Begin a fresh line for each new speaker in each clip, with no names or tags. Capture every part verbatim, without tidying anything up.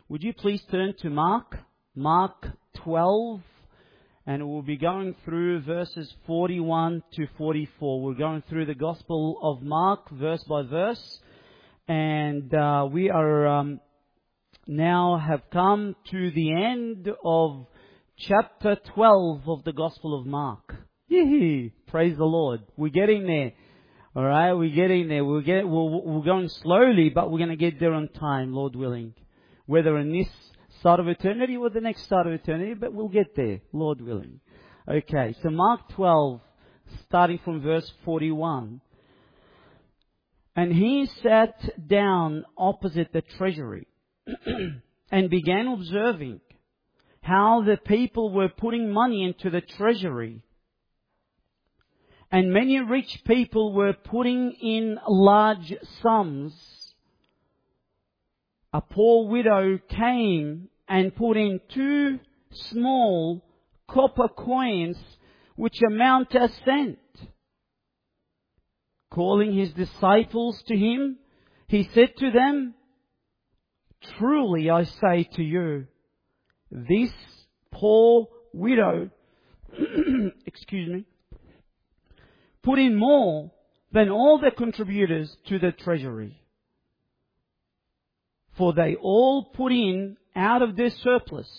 Would you please turn to Mark, Mark twelve, and we'll be going through verses forty-one to forty-four. We're going through the Gospel of Mark, verse by verse, and uh, we are um, now have come to the end of chapter twelve of the Gospel of Mark. Yee-hee. Praise the Lord. We're getting there. All right, we're getting there. We're, get, we're, we're going slowly, but we're going to get there on time, Lord willing. Whether in this side of eternity or the next side of eternity, but we'll get there, Lord willing. Okay, so Mark twelve, starting from verse forty-one. And he sat down opposite the treasury and began observing how the people were putting money into the treasury. And many rich people were putting in large sums. A poor widow came and put in two small copper coins, which amount to a cent. Calling his disciples to him, he said to them, "Truly I say to you, this poor widow, excuse me, put in more than all the contributors to the treasury. For they all put in out of their surplus.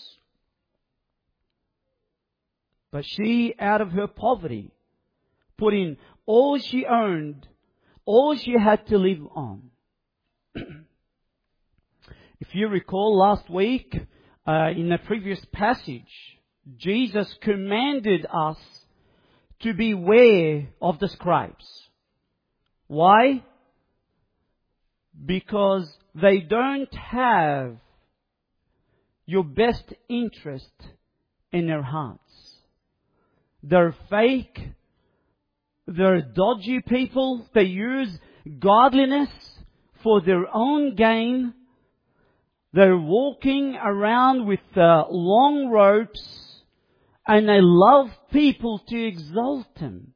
But she, out of her poverty, put in all she owned, all she had to live on." If you recall last week, uh, in the previous passage, Jesus commanded us to beware of the scribes. Why? Because they don't have your best interest in their hearts. They're fake. They're dodgy people. They use godliness for their own gain. They're walking around with uh, long ropes, and they love people to exalt them.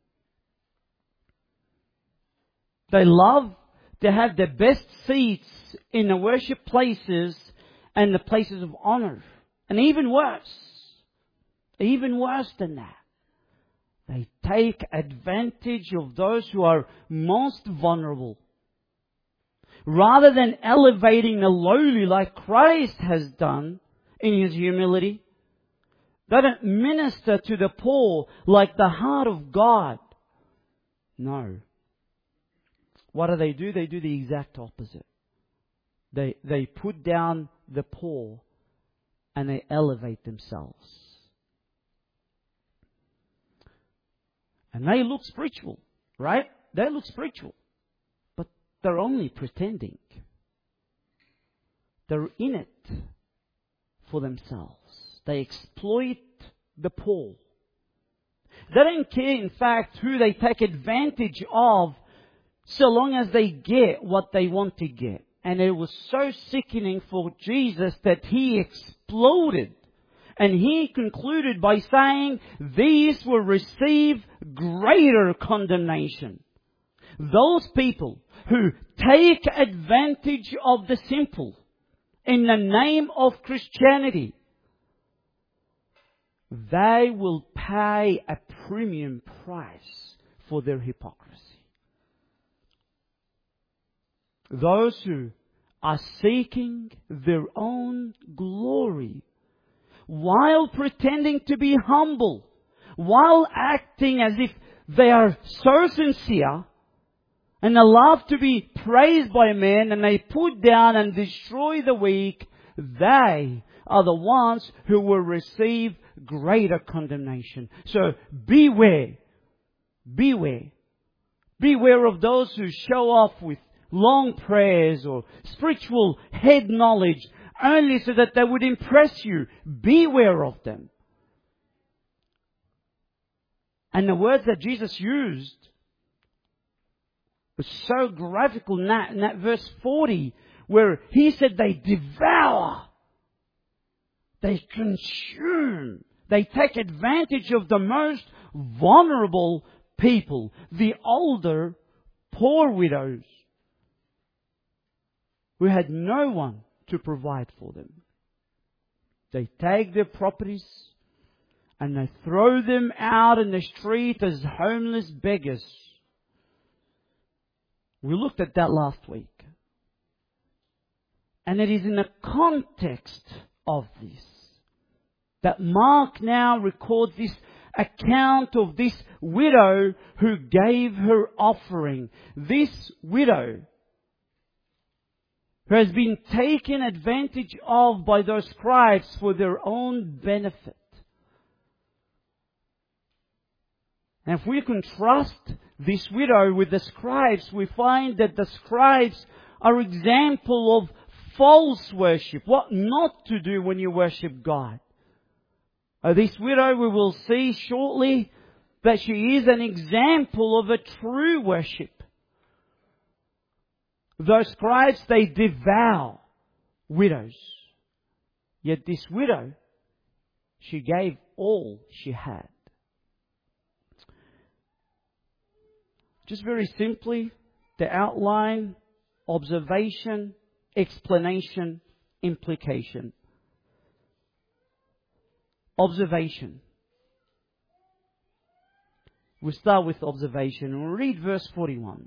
They love to have the best seats in the worship places and the places of honor. And even worse, even worse than that, they take advantage of those who are most vulnerable. Rather than elevating the lowly like Christ has done in His humility, they don't minister to the poor like the heart of God. No. What do they do? They do the exact opposite. They, they put down the poor and they elevate themselves. And they look spiritual, right? They look spiritual. But they're only pretending. They're in it for themselves. They exploit the poor. They don't care, in fact, who they take advantage of, so long as they get what they want to get. And it was so sickening for Jesus that He exploded. And He concluded by saying, these will receive greater condemnation. Those people who take advantage of the simple in the name of Christianity, they will pay a premium price for their hypocrisy. Those who are seeking their own glory while pretending to be humble, while acting as if they are so sincere and they love to be praised by men, and they put down and destroy the weak, they are the ones who will receive greater condemnation. So beware. Beware. Beware of those who show off with long prayers or spiritual head knowledge only so that they would impress you. Beware of them. And the words that Jesus used was so graphical in that, in that verse forty, where He said they devour, they consume, they take advantage of the most vulnerable people, the older, poor widows, who had no one to provide for them. They take their properties and they throw them out in the street as homeless beggars. We looked at that last week. And it is in the context of this that Mark now records this account of this widow who gave her offering. This widow who has been taken advantage of by those scribes for their own benefit. And if we contrast this widow with the scribes, we find that the scribes are example of false worship. What not to do when you worship God. Uh, this widow, we will see shortly that she is an example of a true worship. Those scribes, they devour widows. Yet this widow, she gave all she had. Just very simply, the outline, observation, explanation, implication. Observation. We'll start with observation and we'll read verse forty-one.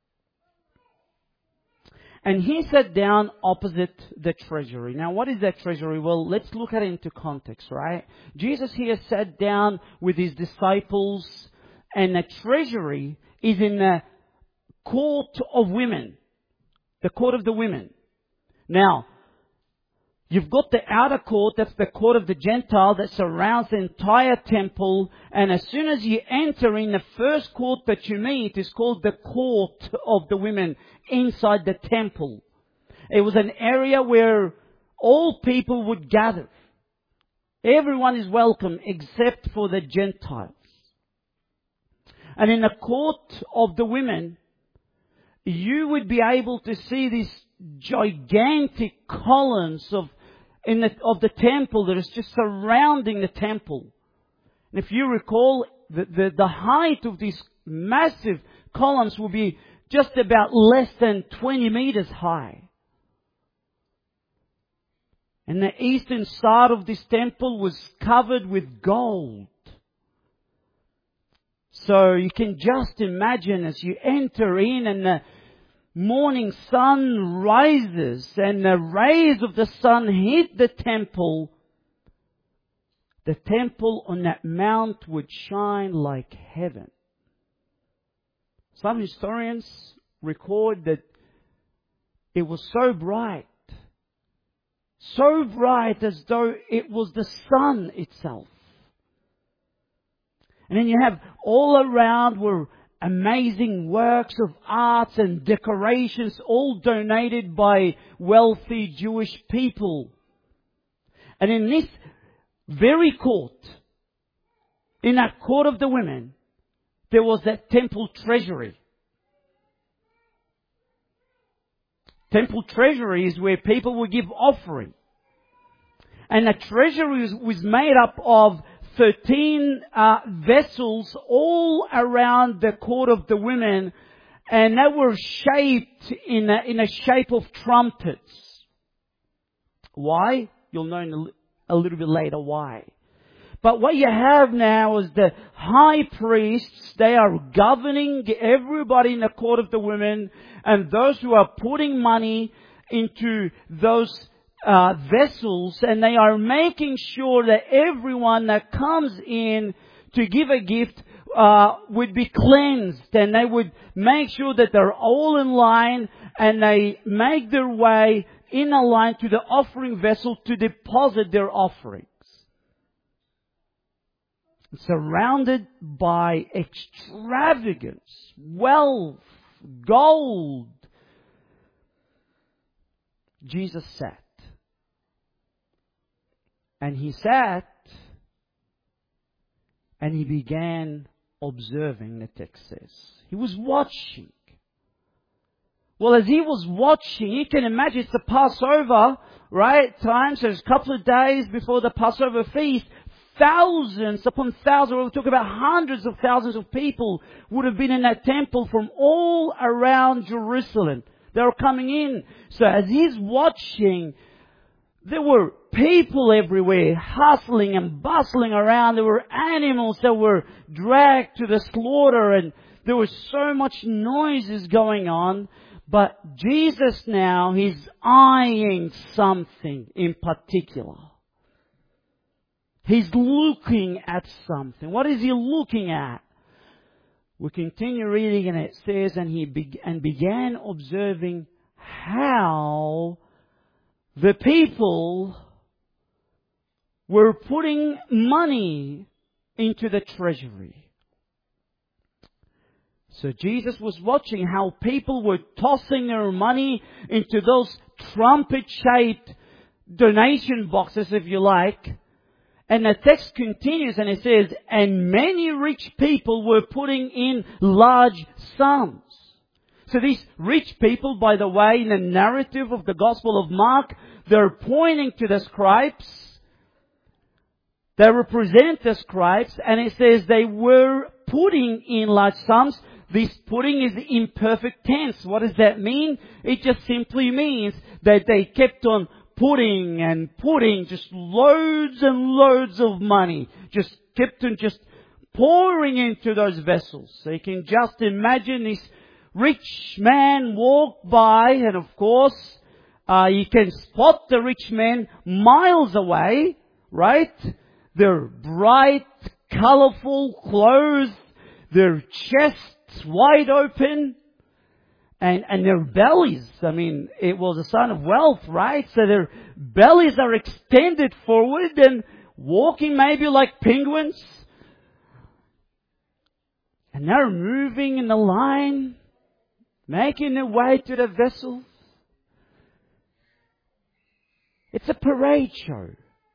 And he sat down opposite the treasury. Now, what is that treasury? Well, let's look at it into context, right? Jesus here sat down with his disciples, and the treasury is in the court of women. The court of the women. Now, you've got the outer court, that's the court of the Gentile that surrounds the entire temple. And as soon as you enter in the first court that you meet is called the court of the women inside the temple. It was an area where all people would gather. Everyone is welcome except for the Gentiles. And in the court of the women, you would be able to see these gigantic columns of in the, of the temple that is just surrounding the temple. And if you recall, the, the, the height of these massive columns will be just about less than twenty meters high. And the eastern side of this temple was covered with gold. So you can just imagine as you enter in and the morning sun rises and the rays of the sun hit the temple, the temple on that mount would shine like heaven. Some historians record that it was so bright, so bright as though it was the sun itself. And then you have all around were amazing works of arts and decorations, all donated by wealthy Jewish people. And in this very court, in that court of the women, there was that temple treasury. Temple treasury is where people would give offering. And the treasury was, was made up of thirteen uh, vessels all around the court of the women, and they were shaped in a, in a shape of trumpets. Why? You'll know in a, a little bit later why. But what you have now is the high priests, they are governing everybody in the court of the women, and those who are putting money into those Uh, vessels, and they are making sure that everyone that comes in to give a gift uh, would be cleansed, and they would make sure that they're all in line and they make their way in a line to the offering vessel to deposit their offerings. Surrounded by extravagance, wealth, gold, Jesus sat. And he sat and he began observing, the text says. He was watching. Well, as he was watching, you can imagine it's the Passover, right? Times, there's a couple of days before the Passover feast. Thousands upon thousands, we'll talk about hundreds of thousands of people would have been in that temple from all around Jerusalem. They were coming in. So as he's watching, there were people everywhere hustling and bustling around. There were animals that were dragged to the slaughter, and there was so much noises going on. But Jesus now, He's eyeing something in particular. He's looking at something. What is He looking at? We continue reading, and it says, and he be- and began observing how the people were putting money into the treasury. So Jesus was watching how people were tossing their money into those trumpet-shaped donation boxes, if you like. And the text continues and it says, and many rich people were putting in large sums. So these rich people, by the way, in the narrative of the Gospel of Mark, they're pointing to the scribes. They represent the scribes, and it says they were putting in large sums. This putting is the imperfect tense. What does that mean? It just simply means that they kept on putting and putting just loads and loads of money. Just kept on just pouring into those vessels. So you can just imagine this rich man walk by, and of course, uh, you can spot the rich man miles away, right? Their bright, colorful clothes, their chests wide open, and, and their bellies. I mean, it was a sign of wealth, right? So their bellies are extended forward and walking maybe like penguins. And they're moving in the line, making their way to the vessels. It's a parade show.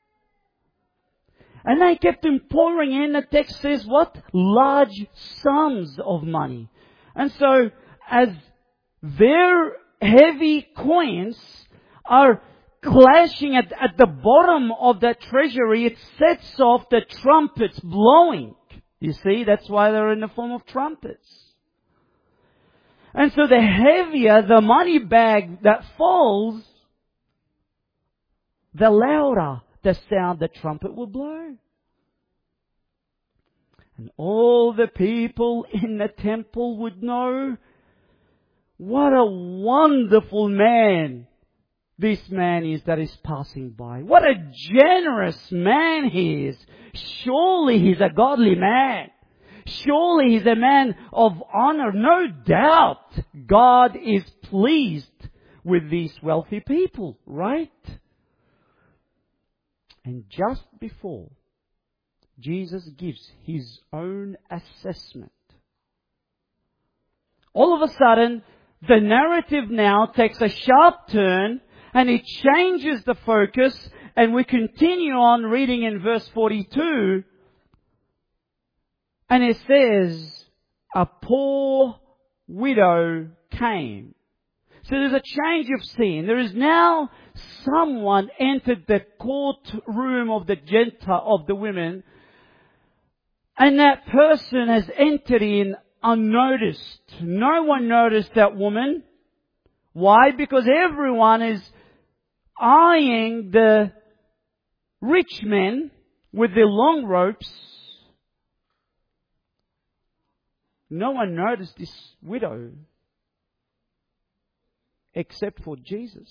And they kept on pouring in. The text says what? Large sums of money. And so, as their heavy coins are clashing at, at the bottom of that treasury, it sets off the trumpets blowing. You see, that's why they're in the form of trumpets. And so the heavier the money bag that falls, the louder the sound the trumpet will blow. And all the people in the temple would know, what a wonderful man this man is that is passing by. What a generous man he is. Surely he's a godly man. Surely he's a man of honor. No doubt God is pleased with these wealthy people, right? And just before Jesus gives His own assessment, all of a sudden, the narrative now takes a sharp turn and it changes the focus, and we continue on reading in verse forty-two, and it says, a poor widow came. So there's a change of scene. There is now someone entered the courtroom of the Gentile, of the women, and that person has entered in unnoticed. No one noticed that woman. Why? Because everyone is eyeing the rich men with their long ropes. No one noticed this widow except for Jesus.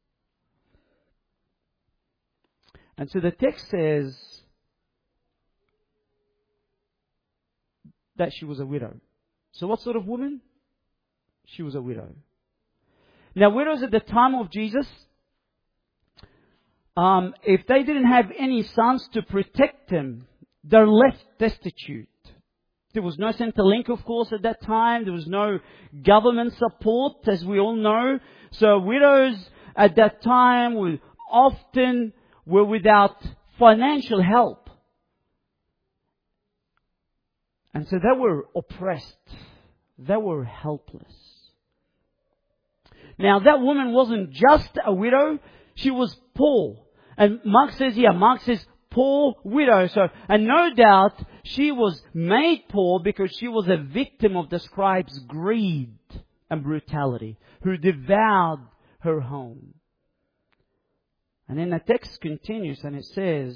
And so the text says that she was a widow. So what sort of woman? She was a widow. Now, widows at the time of Jesus, um, if they didn't have any sons to protect them, they're left destitute. There was no Centrelink, of course, at that time. There was no government support, as we all know. So widows at that time were often were without financial help. And so they were oppressed. They were helpless. Now, that woman wasn't just a widow. She was poor. And Mark says here, Mark says, poor widow. So, and no doubt she was made poor because she was a victim of the scribes' greed and brutality, who devoured her home. And then the text continues and it says,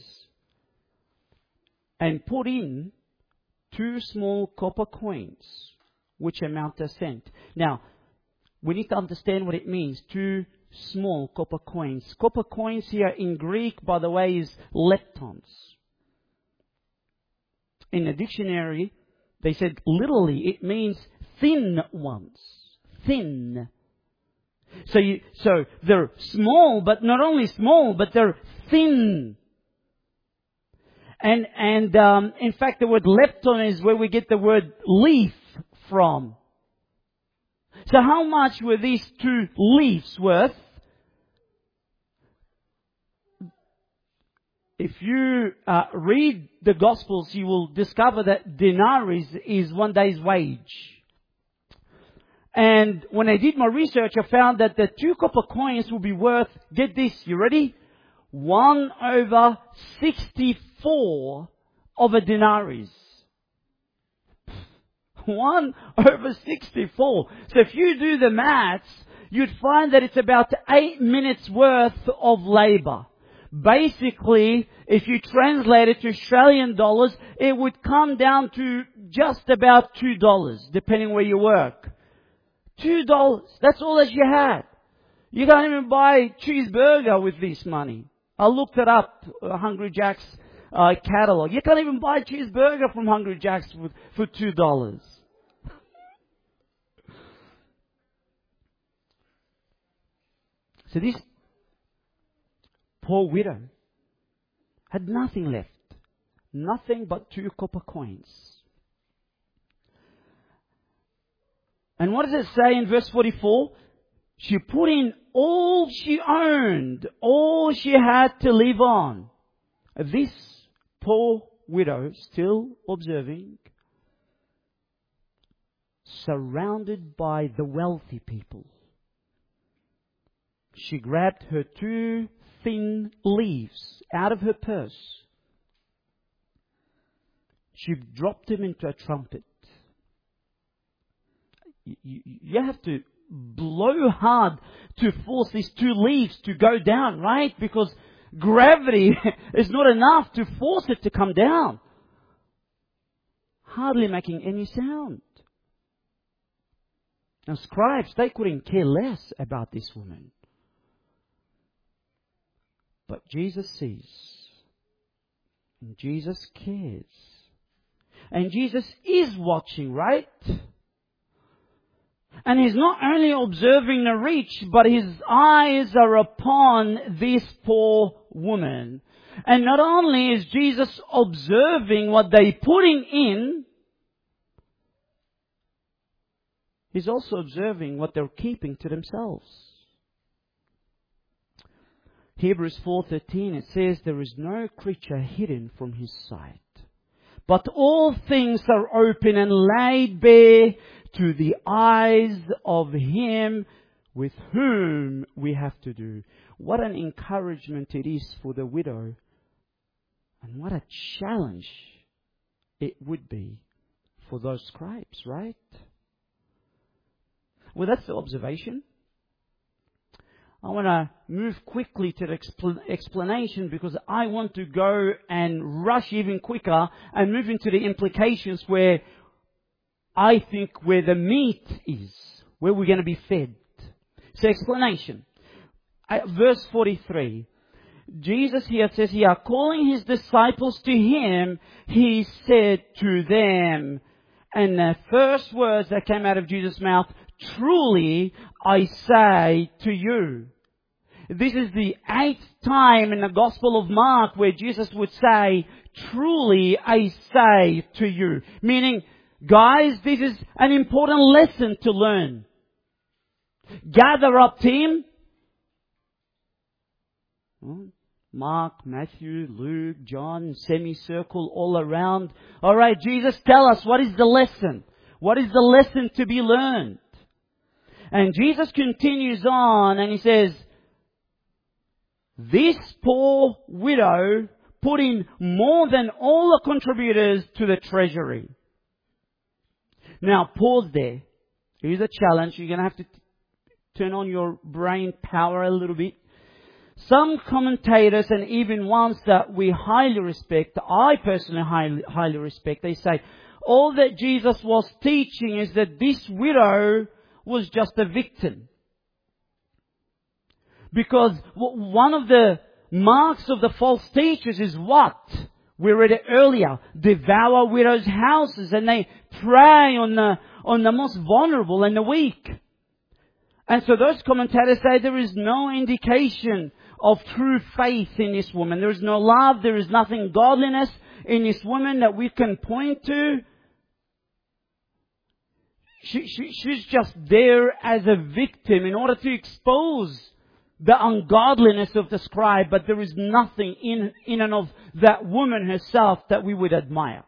and put in two small copper coins, which amount a cent. Now, we need to understand what it means, two small copper coins. Copper coins here in Greek, by the way, is leptons. In the dictionary, they said literally it means thin ones. Thin. So you, so they're small, but not only small, but they're thin. And, and, um, in fact, the word lepton is where we get the word leaf from. So how much were these two leaves worth? If you uh, read the Gospels, you will discover that denarii is one day's wage. And when I did my research, I found that the two copper coins will be worth, get this, you ready? One over sixty-four of a denarii. One over sixty-four. So if you do the maths, you'd find that it's about eight minutes worth of labor. Basically, if you translate it to Australian dollars, it would come down to just about two dollars, depending where you work. Two dollars. That's all that you had. You can't even buy a cheeseburger with this money. I looked it up, uh, Hungry Jack's uh, catalog. You can't even buy a cheeseburger from Hungry Jack's for, for two dollars. So this poor widow had nothing left. Nothing but two copper coins. And what does it say in verse forty-four? She put in all she owned, all she had to live on. This poor widow, still observing, surrounded by the wealthy people. She grabbed her two thin leaves out of her purse. She dropped them into a trumpet. You, you have to blow hard to force these two leaves to go down, right? Because gravity is not enough to force it to come down. Hardly making any sound. Now, scribes, they couldn't care less about this woman. But Jesus sees. And Jesus cares. And Jesus is watching, right? And He's not only observing the rich, but His eyes are upon this poor woman. And not only is Jesus observing what they're putting in, He's also observing what they're keeping to themselves. Hebrews four thirteen, it says, there is no creature hidden from His sight, but all things are open and laid bare to the eyes of Him with whom we have to do. What an encouragement it is for the widow. And what a challenge it would be for those scribes, right? Well, that's the observation. I want to move quickly to the expl- explanation because I want to go and rush even quicker and move into the implications where I think where the meat is, where we're going to be fed. So explanation. Uh, verse forty-three. Jesus here says here, calling His disciples to Him, He said to them, and the first words that came out of Jesus' mouth, truly I say to you. This is the eighth time in the Gospel of Mark where Jesus would say, truly I say to you. Meaning, guys, this is an important lesson to learn. Gather up, team. Mark, Matthew, Luke, John, semicircle all around. All right, Jesus, tell us, what is the lesson? What is the lesson to be learned? And Jesus continues on and He says, this poor widow put in more than all the contributors to the treasury. Now, pause there. Here's a challenge. You're going to have to t- turn on your brain power a little bit. Some commentators, and even ones that we highly respect, I personally highly, highly respect, they say, all that Jesus was teaching is that this widow was just a victim. Because one of the marks of the false teachers is what? We read it earlier. Devour widows' houses, and they prey on the, on the most vulnerable and the weak. And so those commentators say there is no indication of true faith in this woman. There is no love. There is nothing godliness in this woman that we can point to. She, she, she's just there as a victim in order to expose the ungodliness of the scribe, but there is nothing in, in and of that woman herself that we would admire.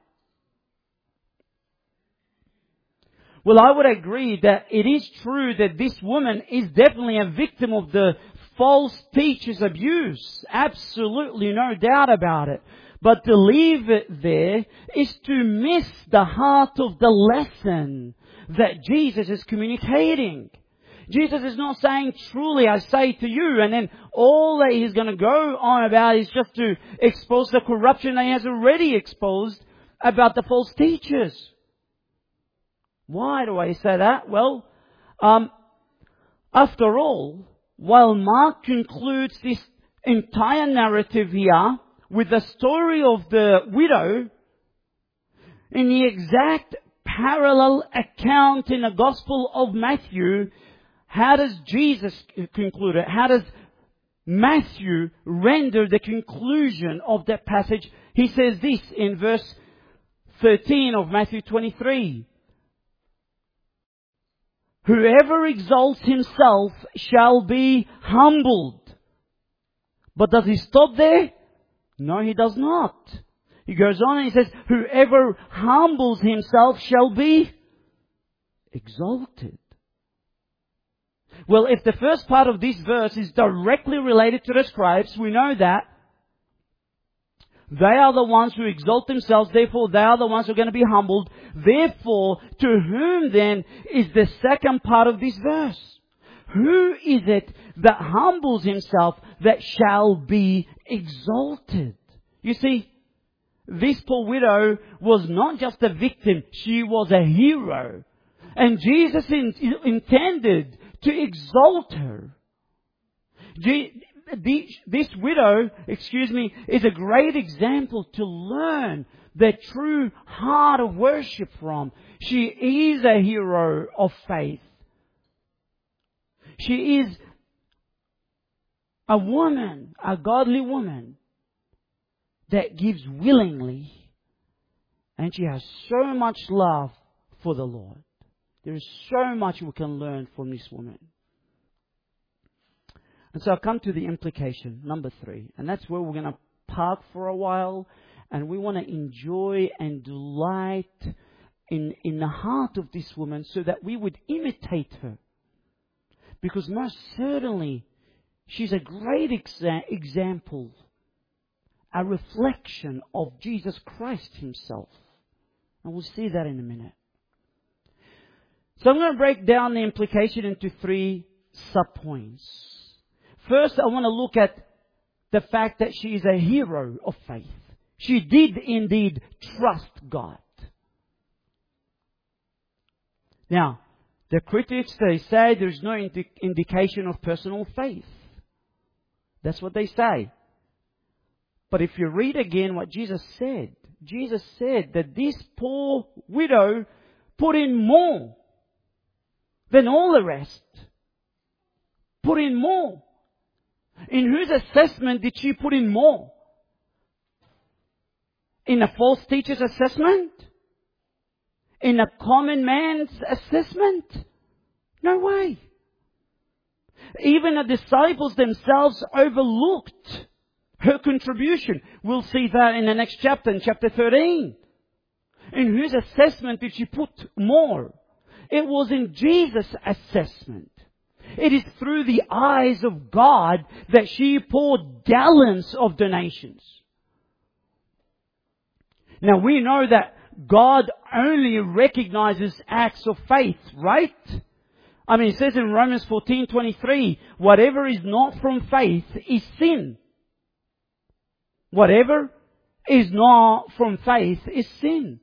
Well, I would agree that it is true that this woman is definitely a victim of the false teacher's abuse. Absolutely no doubt about it. But to leave it there is to miss the heart of the lesson that Jesus is communicating. Jesus is not saying, truly I say to you, and then all that He's going to go on about is just to expose the corruption that He has already exposed about the false teachers. Why do I say that? Well, um, after all, while Mark concludes this entire narrative here with the story of the widow, in the exact parallel account in the Gospel of Matthew, how does Jesus conclude it? How does Matthew render the conclusion of that passage? He says this in verse thirteen of Matthew twenty-three. Whoever exalts himself shall be humbled. But does he stop there? No, he does not. He goes on and he says, whoever humbles himself shall be exalted. Well, if the first part of this verse is directly related to the scribes, we know that they are the ones who exalt themselves, therefore they are the ones who are going to be humbled. Therefore, to whom then is the second part of this verse? Who is it that humbles himself that shall be exalted? You see, this poor widow was not just a victim, she was a hero. And Jesus in, intended to exalt her. This widow, excuse me, is a great example to learn the true heart of worship from. She is a hero of faith. She is a woman, a godly woman that gives willingly, and she has so much love for the Lord. There is so much we can learn from this woman. And so I come to the implication, number three. And that's where we're going to park for a while. And we want to enjoy and delight in, in the heart of this woman so that we would imitate her. Because most certainly, she's a great exa- example, a reflection of Jesus Christ Himself. And we'll see that in a minute. So I'm going to break down the implication into three sub-points. First, I want to look at the fact that she is a hero of faith. She did indeed trust God. Now, the critics, they say there's no indi- indication of personal faith. That's what they say. But if you read again what Jesus said, Jesus said that this poor widow put in more than all the rest. Put in more. In whose assessment did she put in more? In a false teacher's assessment? In a common man's assessment? No way. Even the disciples themselves overlooked her contribution. We'll see that in the next chapter, in chapter thirteen. In whose assessment did she put more? It was in Jesus' assessment. It is through the eyes of God that she poured gallons of donations. Now we know that God only recognizes acts of faith, right? I mean, it says in Romans fourteen twenty-three, whatever is not from faith is sin. Whatever is not from faith is sin.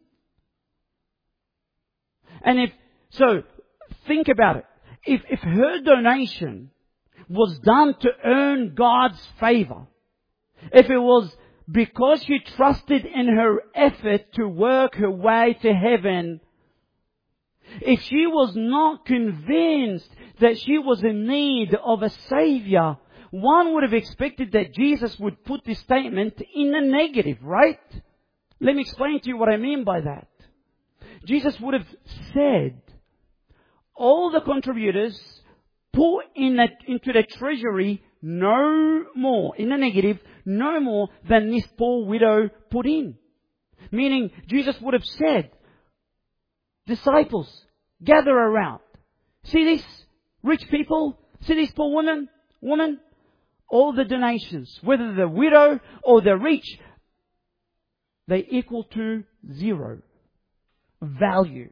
And if, so, think about it. If, if her donation was done to earn God's favor, if it was because she trusted in her effort to work her way to heaven, if she was not convinced that she was in need of a Savior, one would have expected that Jesus would put this statement in the negative, right? Let me explain to you what I mean by that. Jesus would have said, all the contributors put in that, into the treasury no more, in the negative, no more than this poor widow put in. Meaning, Jesus would have said, disciples, gather around. See these rich people? See this poor woman? Woman? All the donations, whether the widow or the rich, they equal to zero value.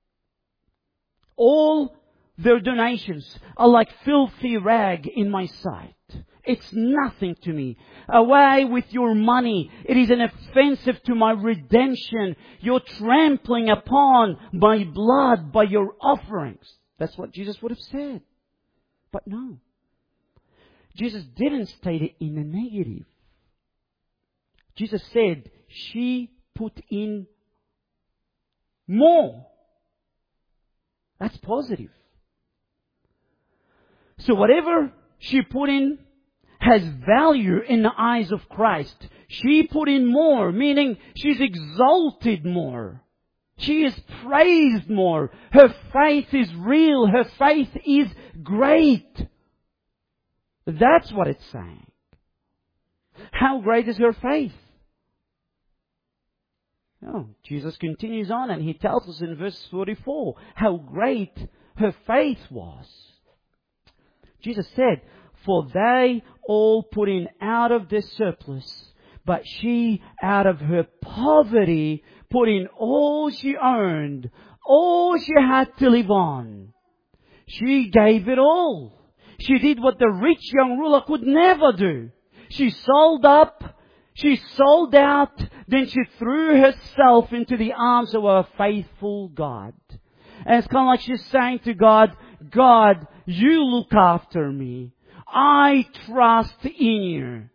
All their donations are like filthy rag in my sight. It's nothing to me. Away with your money. It is an offensive to my redemption. You're trampling upon my blood by your offerings. That's what Jesus would have said. But no. Jesus didn't state it in the negative. Jesus said she put in more. That's positive. So whatever she put in has value in the eyes of Christ. She put in more, meaning she's exalted more. She is praised more. Her faith is real. Her faith is great. That's what it's saying. How great is her faith? Oh, Jesus continues on and He tells us in verse forty-four how great her faith was. Jesus said, for they all put in out of their surplus, but she out of her poverty put in all she owned, all she had to live on. She gave it all. She did what the rich young ruler could never do. She sold up, she sold out, then she threw herself into the arms of a faithful God. And it's kind of like she's saying to God, God, you look after me. I trust in you.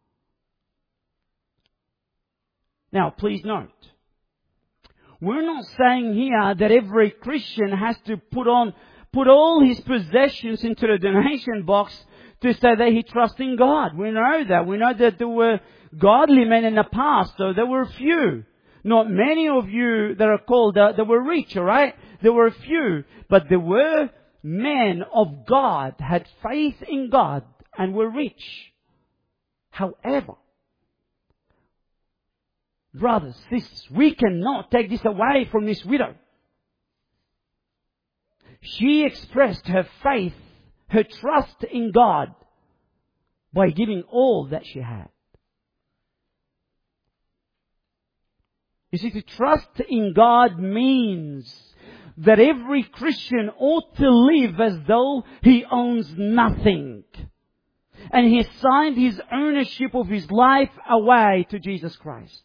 Now, please note, we're not saying here that every Christian has to put on, put all his possessions into the donation box to say that he trusts in God. We know that. We know that there were godly men in the past, though there were few. Not many of you that are called uh, that were rich, all right? There were few, but there were men of God, had faith in God, and were rich. However, brothers, sisters, we cannot take this away from this widow. She expressed her faith, her trust in God, by giving all that she had. You see, to trust in God means that every Christian ought to live as though he owns nothing. And he signed his ownership of his life away to Jesus Christ.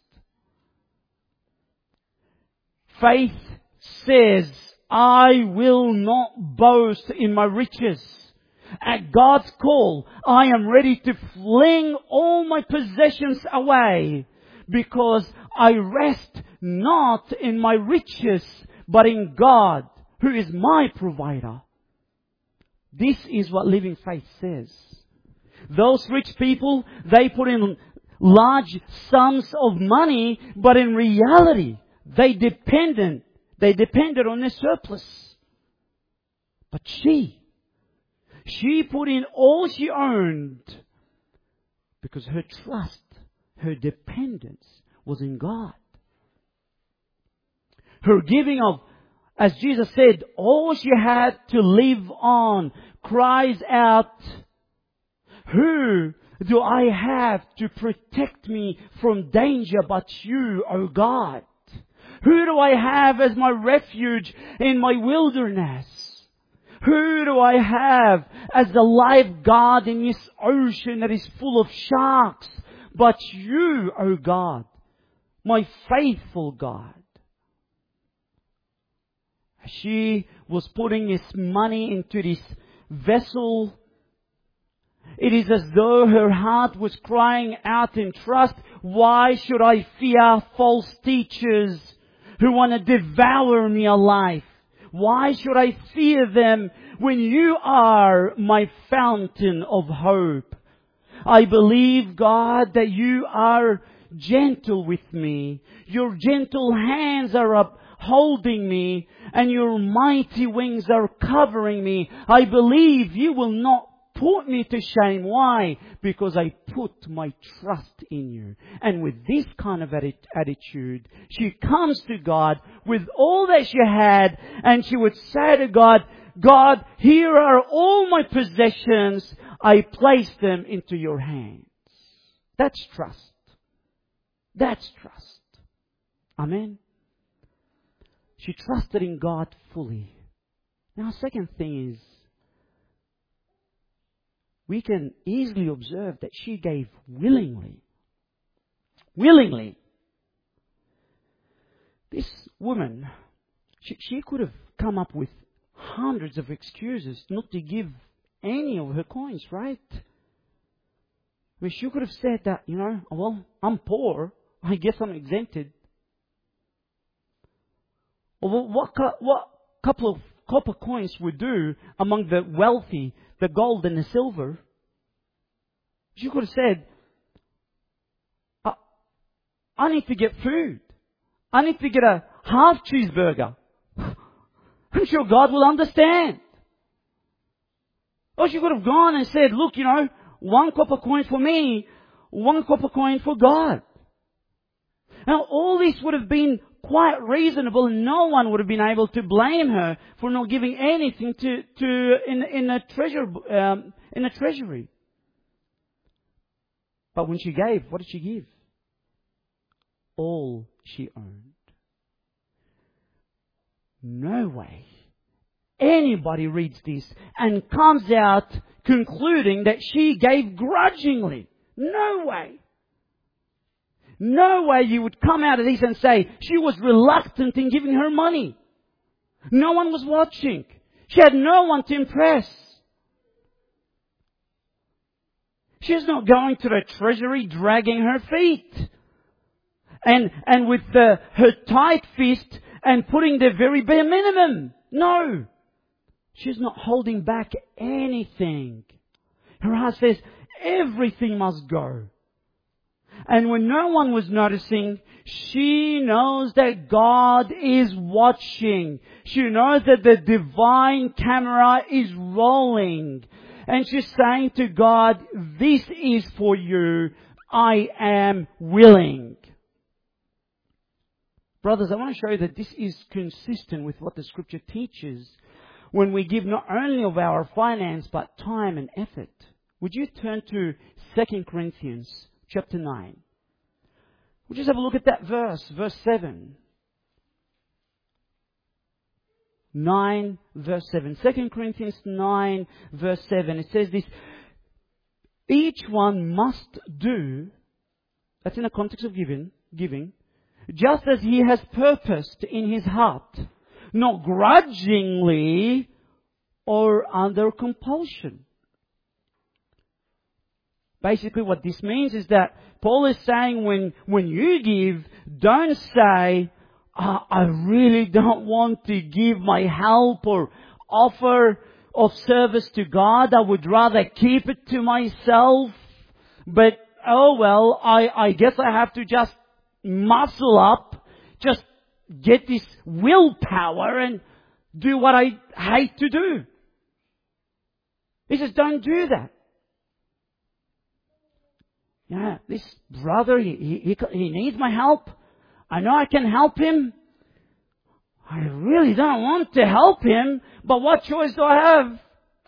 Faith says, I will not boast in my riches. At God's call, I am ready to fling all my possessions away, because I rest not in my riches, but in God, who is my provider. This is what living faith says. Those rich people, they put in large sums of money, but in reality, they depended, they depended on their surplus. But she, she put in all she owned, because her trust, her dependence was in God. Her giving of, as Jesus said, all she had to live on, cries out, who do I have to protect me from danger but you, O God? Who do I have as my refuge in my wilderness? Who do I have as the lifeguard in this ocean that is full of sharks? But you, O God, my faithful God. She was putting this money into this vessel. It is as though her heart was crying out in trust, why should I fear false teachers who want to devour me alive? Why should I fear them when you are my fountain of hope? I believe, God, that you are gentle with me. Your gentle hands are upholding me, and your mighty wings are covering me. I believe you will not put me to shame. Why? Because I put my trust in you. And with this kind of atti- attitude, she comes to God with all that she had, and she would say to God, God, here are all my possessions. I place them into your hands. That's trust. That's trust. Amen. She trusted in God fully. Now, second thing is, we can easily observe that she gave willingly. Willingly. This woman, she, she could have come up with hundreds of excuses not to give any of her coins, right? I mean, she could have said that, you know, well, I'm poor. I guess I'm exempted. Or what, what couple of copper coins would do among the wealthy, the gold and the silver? She could have said, I, I need to get food. I need to get a half cheeseburger. I'm sure God will understand. Or she could have gone and said, look, you know, one copper coin for me, one copper coin for God. Now, all this would have been quite reasonable, and no one would have been able to blame her for not giving anything to, to in in a treasure um, in a treasury. But when she gave, what did she give? All she owned. No way anybody reads this and comes out concluding that she gave grudgingly. No way. No way you would come out of this and say she was reluctant in giving her money. No one was watching. She had no one to impress. She's not going to the treasury dragging her feet. And, and with the, her tight fist and putting the very bare minimum. No. She's not holding back anything. Her heart says everything must go. And when no one was noticing, she knows that God is watching. She knows that the divine camera is rolling. And she's saying to God, this is for you. I am willing. Brothers, I want to show you that this is consistent with what the Scripture teaches when we give not only of our finance, but time and effort. Would you turn to Second Corinthians chapter nine? We'll just have a look at that verse, verse seven. nine, verse seven. Second Corinthians nine, verse seven. It says this, each one must do, that's in the context of giving, giving, just as he has purposed in his heart, not grudgingly or under compulsion. Basically what this means is that Paul is saying when, when you give, don't say, oh, I really don't want to give my help or offer of service to God. I would rather keep it to myself. But, oh well, I, I guess I have to just muscle up, just get this willpower and do what I hate to do. He says, don't do that. Yeah, this brother, he, he, he needs my help. I know I can help him. I really don't want to help him, but what choice do I have?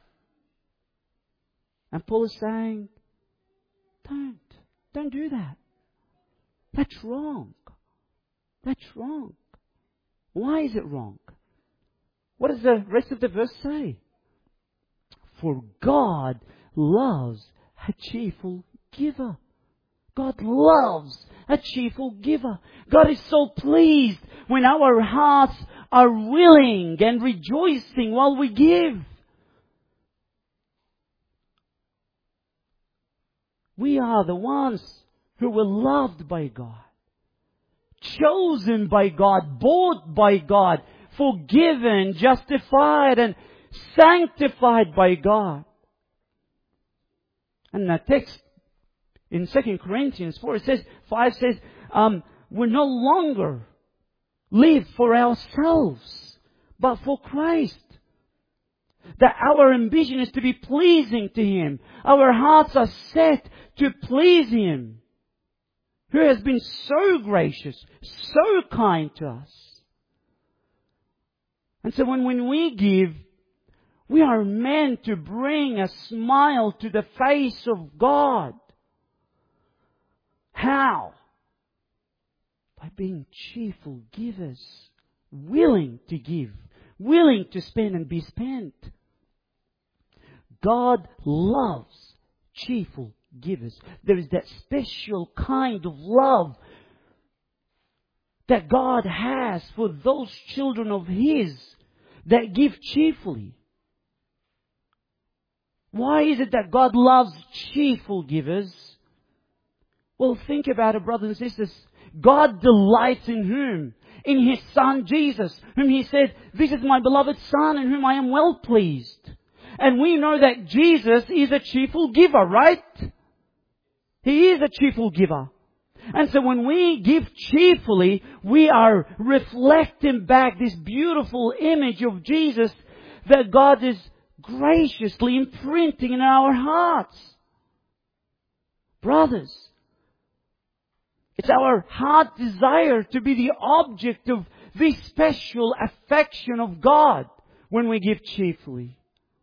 And Paul is saying, don't, don't do that. That's wrong. That's wrong. Why is it wrong? What does the rest of the verse say? For God loves a cheerful giver. God loves a cheerful giver. God is so pleased when our hearts are willing and rejoicing while we give. We are the ones who were loved by God, chosen by God, bought by God, forgiven, justified, and sanctified by God. And the text in Second Corinthians four, it says, five says, um, we no longer live for ourselves, but for Christ. That our ambition is to be pleasing to Him. Our hearts are set to please Him, who has been so gracious, so kind to us. And so when, when we give, we are meant to bring a smile to the face of God. How? By being cheerful givers, willing to give, willing to spend and be spent. God loves cheerful givers. There is that special kind of love that God has for those children of His that give cheerfully. Why is it that God loves cheerful givers? Well, think about it, brothers and sisters. God delights in whom? In His Son Jesus, whom He said, "This is my beloved Son in whom I am well pleased." And we know that Jesus is a cheerful giver, right? He is a cheerful giver. And so when we give cheerfully, we are reflecting back this beautiful image of Jesus that God is graciously imprinting in our hearts. Brothers, it's our heart desire to be the object of this special affection of God when we give cheerfully.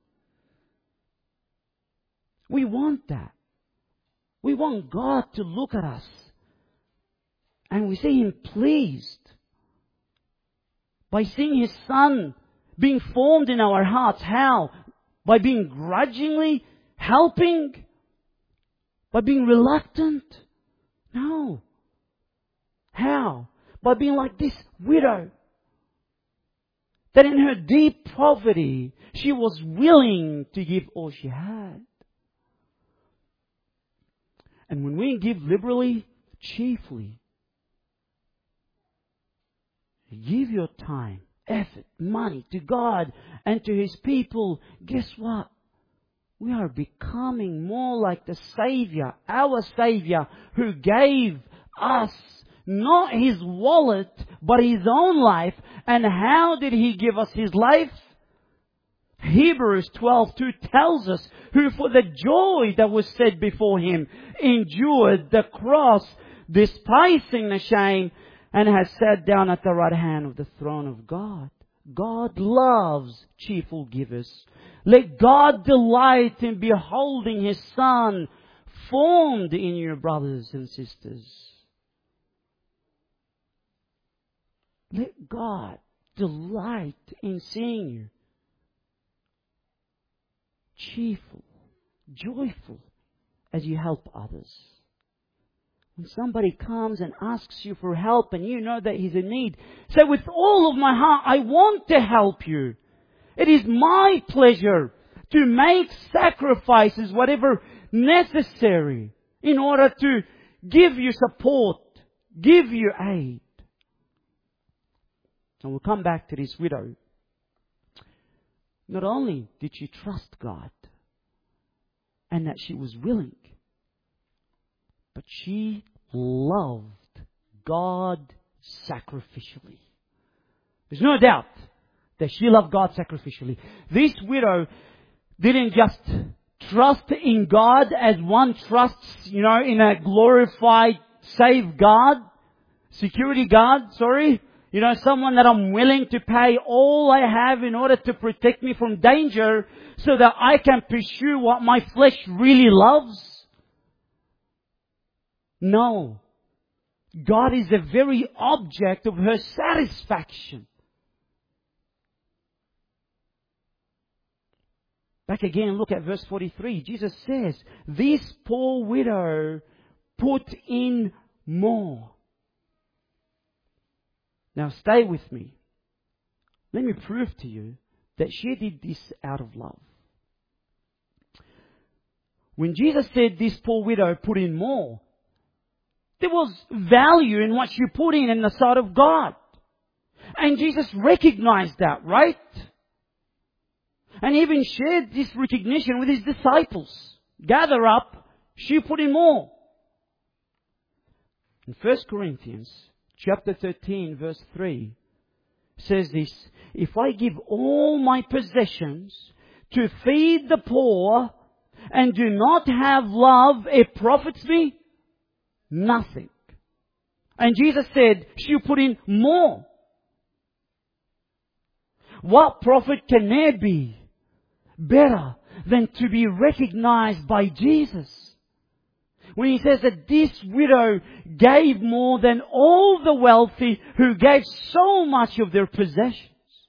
We want that. We want God to look at us and we see Him pleased by seeing His Son being formed in our hearts. How? By being grudgingly helping? By being reluctant? No. How? By being like this widow, that in her deep poverty, she was willing to give all she had. And when we give liberally, cheerfully, give your time, effort, money to God and to His people, guess what? We are becoming more like the Savior, our Savior, who gave us not His wallet, but His own life. And how did He give us His life? Hebrews twelve two tells us, who for the joy that was set before Him endured the cross, despising the shame, and has sat down at the right hand of the throne of God. God loves cheerful givers. Let God delight in beholding His Son formed in you, brothers and sisters. Let God delight in seeing you cheerful, joyful as you help others. When somebody comes and asks you for help and you know that he's in need, say, with all of my heart, I want to help you. It is my pleasure to make sacrifices, whatever necessary, in order to give you support, give you aid. And we'll come back to this widow. Not only did she trust God and that she was willing, but she loved God sacrificially. There's no doubt that she loved God sacrificially. This widow didn't just trust in God as one trusts, you know, in a glorified safeguard, security guard, sorry. You know, someone that I'm willing to pay all I have in order to protect me from danger so that I can pursue what my flesh really loves. No. God is the very object of her satisfaction. Back again, look at verse forty-three. Jesus says, this poor widow put in more. Now stay with me. Let me prove to you that she did this out of love. When Jesus said this poor widow put in more, there was value in what she put in in the sight of God. And Jesus recognized that, right? And even shared this recognition with His disciples. Gather up, she put in more. In First Corinthians chapter thirteen verse three says this, if I give all my possessions to feed the poor and do not have love, it profits me nothing. And Jesus said she put in more. What profit can there be better than to be recognized by Jesus? When He says that this widow gave more than all the wealthy who gave so much of their possessions.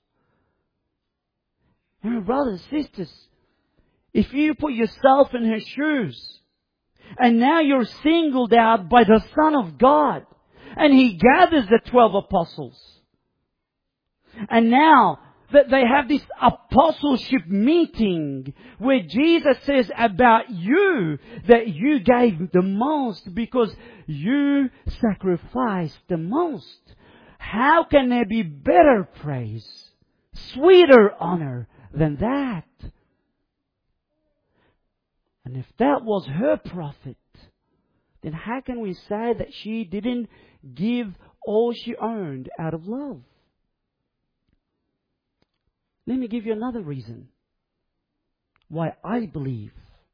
And my brothers and sisters, if you put yourself in her shoes, and now you're singled out by the Son of God, and He gathers the twelve apostles, and now that they have this apostleship meeting where Jesus says about you that you gave the most because you sacrificed the most. How can there be better praise, sweeter honor than that? And if that was her profit, then how can we say that she didn't give all she owned out of love? Let me give you another reason why I believe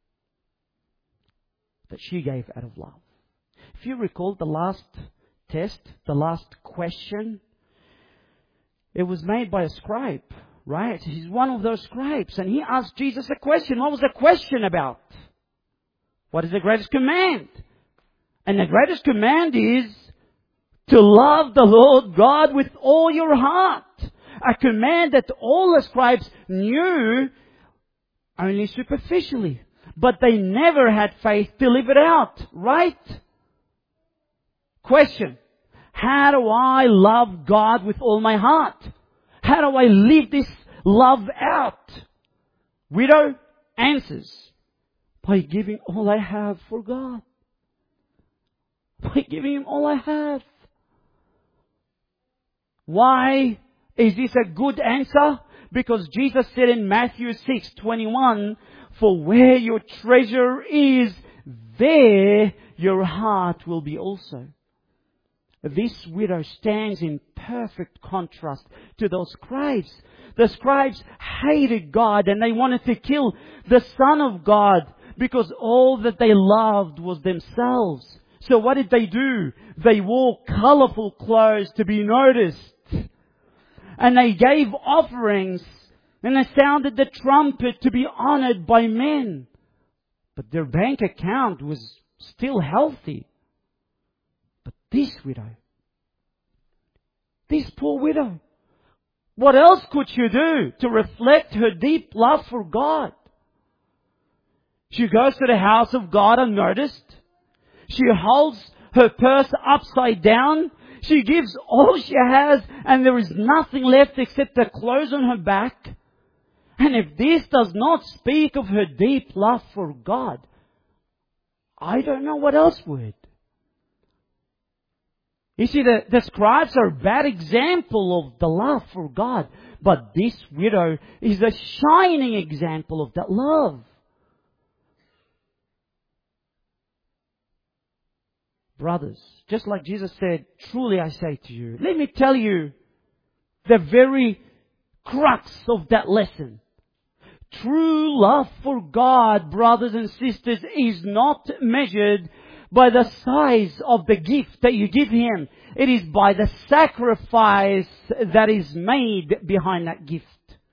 that she gave out of love. If you recall the last test, the last question, it was made by a scribe, right? He's one of those scribes, and he asked Jesus a question. What was the question about? What is the greatest command? And the greatest command is to love the Lord God with all your heart. A command that all the scribes knew only superficially. But they never had faith to live it out, right? Question. How do I love God with all my heart? How do I live this love out? Widow answers, by giving all I have for God. By giving Him all I have. Why is this a good answer? Because Jesus said in Matthew six twenty-one, for where your treasure is, there your heart will be also. This widow stands in perfect contrast to those scribes. The scribes hated God and they wanted to kill the Son of God because all that they loved was themselves. So what did they do? They wore colorful clothes to be noticed. And they gave offerings, and they sounded the trumpet to be honored by men. But their bank account was still healthy. But this widow, this poor widow, what else could she do to reflect her deep love for God? She goes to the house of God unnoticed. She holds her purse upside down. She gives all she has, and there is nothing left except the clothes on her back. And if this does not speak of her deep love for God, I don't know what else would. You see, the, the scribes are a bad example of the love for God. But this widow is a shining example of that love. Brothers, just like Jesus said, truly I say to you, let me tell you the very crux of that lesson. True love for God, brothers and sisters, is not measured by the size of the gift that you give Him. It is by the sacrifice that is made behind that gift.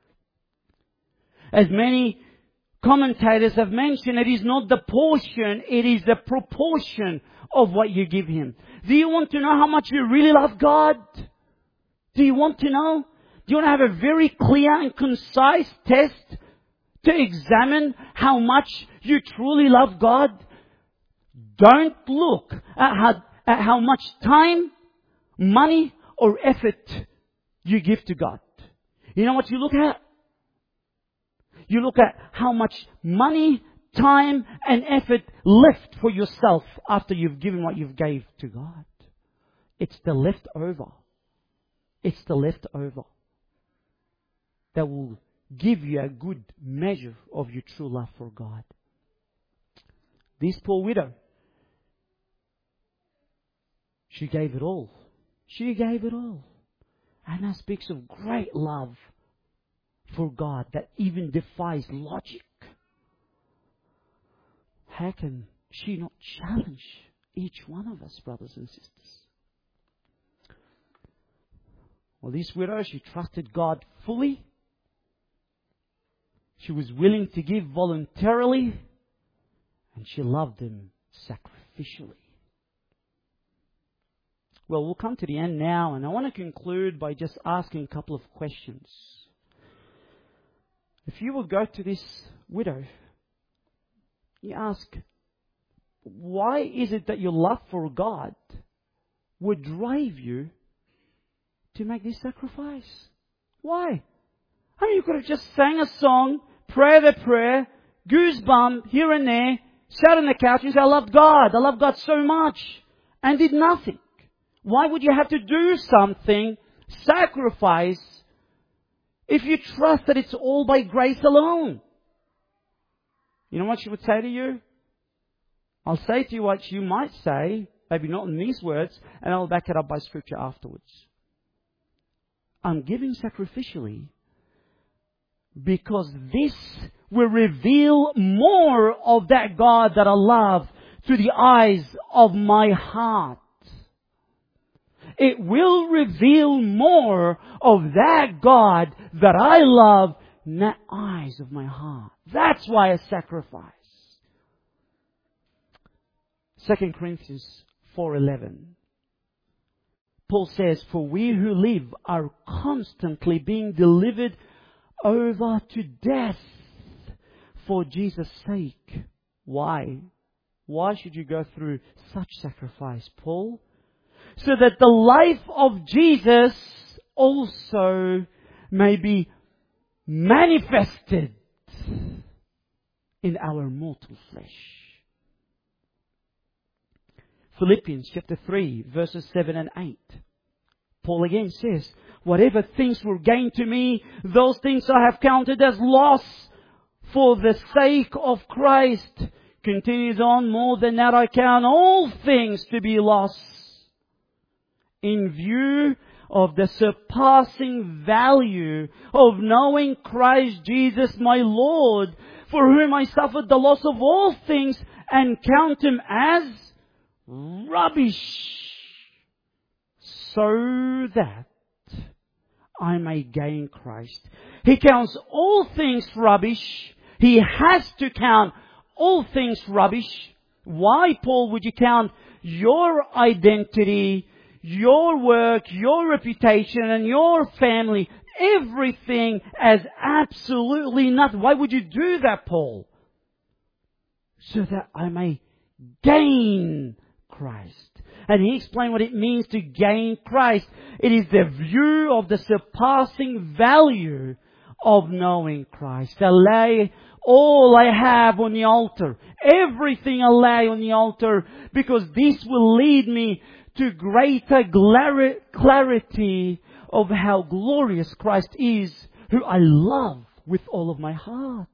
As many commentators have mentioned, it is not the portion, it is the proportion of what you give Him. Do you want to know how much you really love God? Do you want to know? Do you want to have a very clear and concise test to examine how much you truly love God? Don't look at how, at how much time, money, or effort you give to God. You know what you look at? You look at how much money, time, and effort left for yourself after you've given what you've gave to God. It's the leftover. It's the leftover that will give you a good measure of your true love for God. This poor widow, she gave it all. She gave it all. And that speaks of great love for God that even defies logic. How can she not challenge each one of us, brothers and sisters? Well, this widow, she trusted God fully. She was willing to give voluntarily. And she loved Him sacrificially. Well, we'll come to the end now, and I want to conclude by just asking a couple of questions. If you will go to this widow, you ask, why is it that your love for God would drive you to make this sacrifice? Why? I mean, you could have just sang a song, pray the prayer, goosebump here and there, sat on the couch and said, I love God, I love God so much, and did nothing. Why would you have to do something, sacrifice, if you trust that it's all by grace alone? You know what she would say to you? I'll say to you what you might say, maybe not in these words, and I'll back it up by Scripture afterwards. I'm giving sacrificially because this will reveal more of that God that I love to the eyes of my heart. It will reveal more of that God that I love in the eyes of my heart. That's why I sacrifice. Second Corinthians four eleven. Paul says, for we who live are constantly being delivered over to death for Jesus' sake. Why? Why should you go through such sacrifice, Paul? So that the life of Jesus also may be manifested in our mortal flesh. Philippians chapter three, verses seven and eight. Paul again says, whatever things were gained to me, those things I have counted as loss for the sake of Christ. Continues on, more than that I count all things to be loss, in view of the surpassing value of knowing Christ Jesus my Lord, for whom I suffered the loss of all things and count Him as rubbish, so that I may gain Christ. He counts all things rubbish. He has to count all things rubbish. Why, Paul, would you count your identity, your work, your reputation, and your family, everything as absolutely nothing? Why would you do that, Paul? So that I may gain Christ. And he explained what it means to gain Christ. It is the view of the surpassing value of knowing Christ. I lay all I have on the altar. Everything I lay on the altar, because this will lead me to greater clarity of how glorious Christ is, who I love with all of my heart.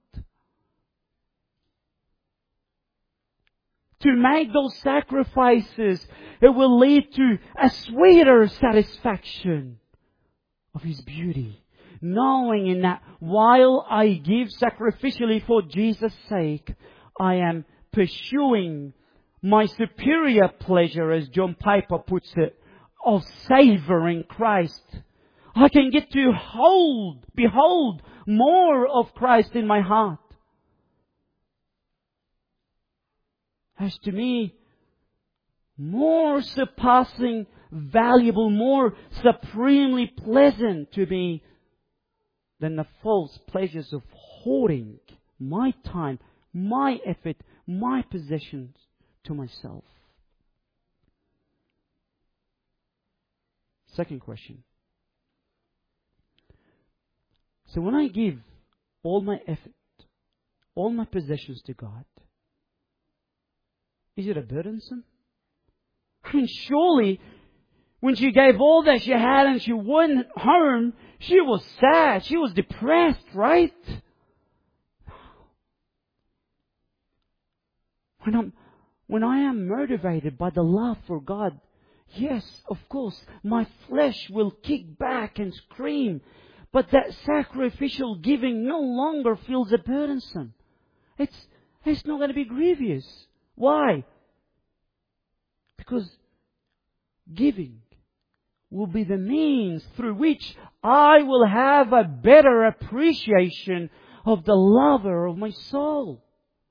To make those sacrifices, it will lead to a sweeter satisfaction of His beauty. Knowing in that while I give sacrificially for Jesus' sake, I am pursuing my superior pleasure, as John Piper puts it, of savoring Christ. I can get to hold, behold more of Christ in my heart. As to me, more surpassing valuable, more supremely pleasant to me than the false pleasures of hoarding my time, my effort, my possessions to myself? Second question. So when I give all my effort, all my possessions to God, is it a burdensome? I mean, surely when she gave all that she had and she went home, she was sad, she was depressed, right? When I'm, when I am motivated by the love for God, yes, of course, my flesh will kick back and scream, but that sacrificial giving no longer feels a burdensome. It's, it's not going to be grievous. Why? Because giving will be the means through which I will have a better appreciation of the lover of my soul.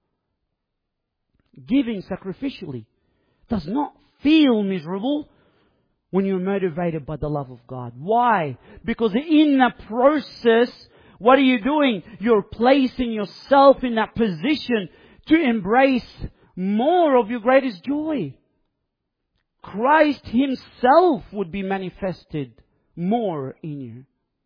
Giving sacrificially does not feel miserable when you're motivated by the love of God. Why? Because in the process, what are you doing? You're placing yourself in that position to embrace more of your greatest joy. Christ Himself would be manifested more in you.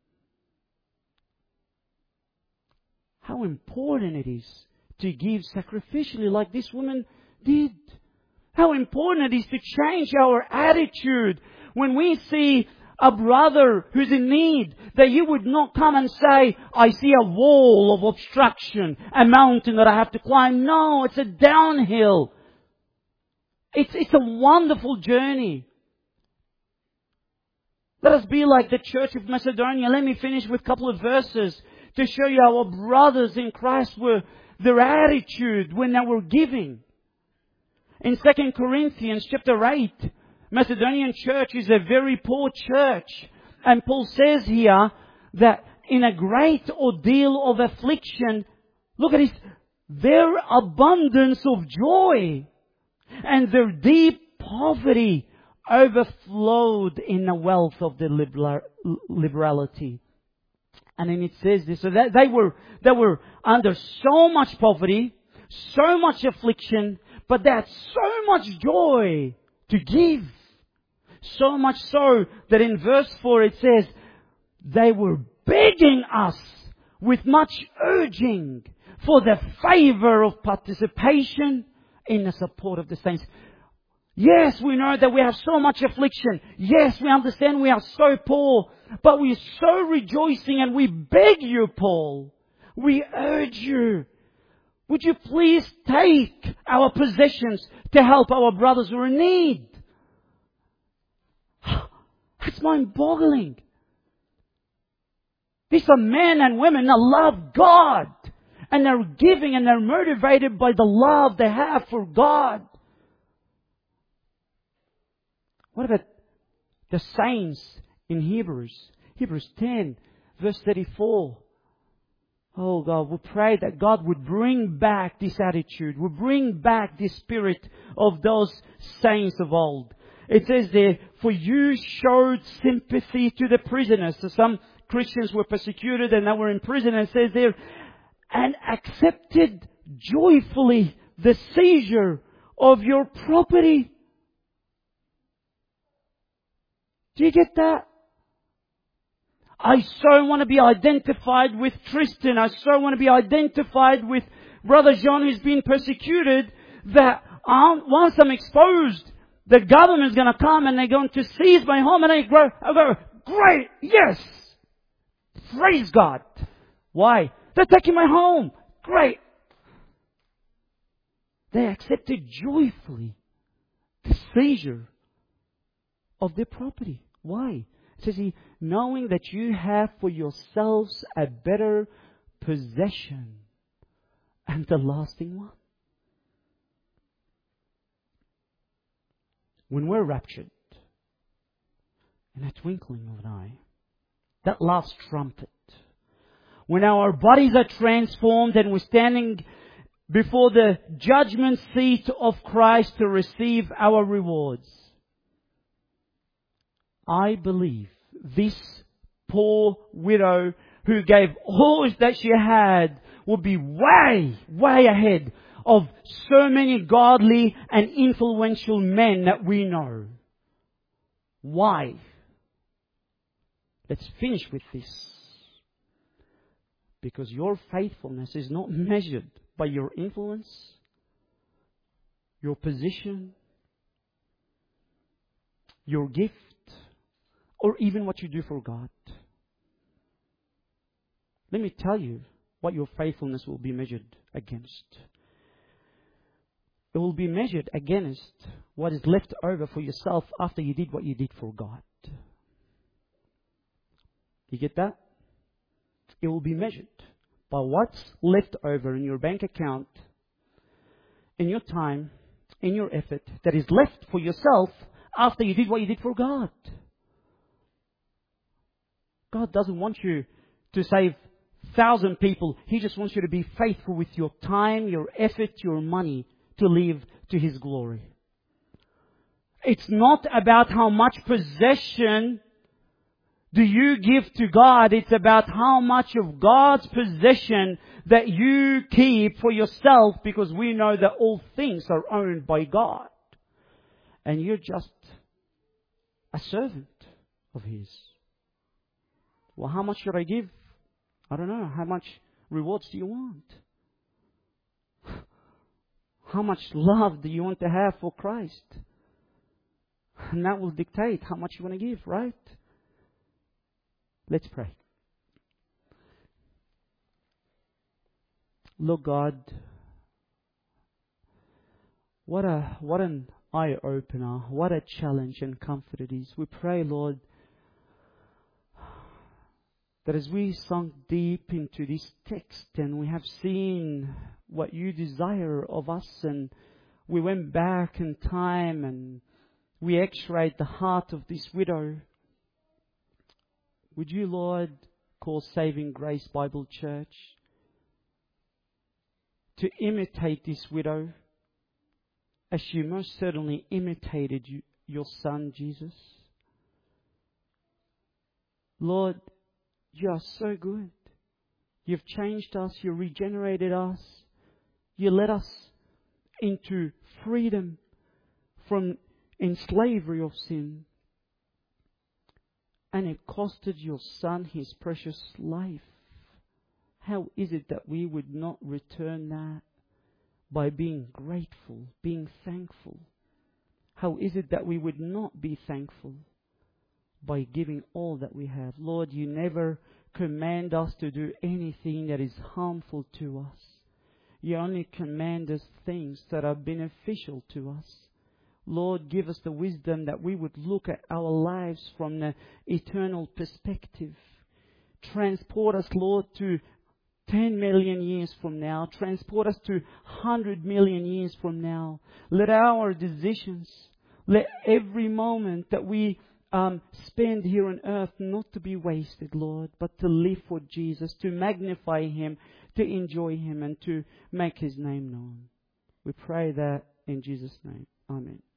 How important it is to give sacrificially like this woman did. How important it is to change our attitude when we see a brother who's in need, that you would not come and say, I see a wall of obstruction, a mountain that I have to climb. No, it's a downhill. It's, it's a wonderful journey. Let us be like the Church of Macedonia. Let me finish with a couple of verses to show you how our brothers in Christ were, their attitude when they were giving. In Second Corinthians chapter eight, Macedonian church is a very poor church. And Paul says here that in a great ordeal of affliction, look at this, their abundance of joy and their deep poverty overflowed in the wealth of the liberal, liberality. And then it says this, so that they were, they were under so much poverty, so much affliction, but they had so much joy to give. So much so that in verse four it says, they were begging us with much urging for the favor of participation in the support of the saints. Yes, we know that we have so much affliction. Yes, we understand we are so poor. But we are so rejoicing and we beg you, Paul. We urge you. Would you please take our possessions to help our brothers who are in need? It's mind-boggling. These are men and women that love God. And they're giving and they're motivated by the love they have for God. What about the saints in Hebrews? Hebrews ten, verse thirty-four. Oh God, we pray that God would bring back this attitude, would bring back this spirit of those saints of old. It says there, for you showed sympathy to the prisoners. So some Christians were persecuted and they were in prison, and it says there, and accepted joyfully the seizure of your property. Do you get that? I so want to be identified with Tristan. I so want to be identified with Brother John who's been persecuted, that um, once I'm exposed, the government's going to come and they're going to seize my home, and I go, I go, great, yes, praise God. Why? They're taking my home. Great. They accepted joyfully the seizure of their property. Why? It says he, knowing that you have for yourselves a better possession and the lasting one. When we're raptured, in a twinkling of an eye, that last trumpet, when our bodies are transformed and we're standing before the judgment seat of Christ to receive our rewards, I believe this poor widow who gave all that she had will be way, way ahead of so many godly and influential men that we know. Why? Let's finish with this. Because your faithfulness is not measured by your influence, your position, your gift, or even what you do for God. Let me tell you what your faithfulness will be measured against. It will be measured against what is left over for yourself after you did what you did for God. You get that? It will be measured by what's left over in your bank account, in your time, in your effort, that is left for yourself after you did what you did for God. God doesn't want you to save thousand people. He just wants you to be faithful with your time, your effort, your money to live to His glory. It's not about how much possession do you give to God. It's about how much of God's possession that you keep for yourself, because we know that all things are owned by God. And you're just a servant of His. Well, how much should I give? I don't know. How much rewards do you want? How much love do you want to have for Christ? And that will dictate how much you want to give, right? Let's pray. Lord God, what a what an eye-opener, what a challenge and comfort it is. We pray, Lord, that as we sunk deep into this text and we have seen what you desire of us, and we went back in time and we x-rayed the heart of this widow, would you, Lord, call Saving Grace Bible Church to imitate this widow as she most certainly imitated you, your Son, Jesus? Lord, you are so good. You've changed us. You regenerated us. You led us into freedom from in slavery of sin. And it costed your Son His precious life. How is it that we would not return that by being grateful, being thankful? How is it that we would not be thankful by giving all that we have? Lord, you never command us to do anything that is harmful to us. You only command us things that are beneficial to us. Lord, give us the wisdom that we would look at our lives from the eternal perspective. Transport us, Lord, to ten million years from now. Transport us to one hundred million years from now. Let our decisions, let every moment that we um, spend here on earth not to be wasted, Lord, but to live for Jesus, to magnify Him, to enjoy Him, and to make His name known. We pray that in Jesus' name. Amen.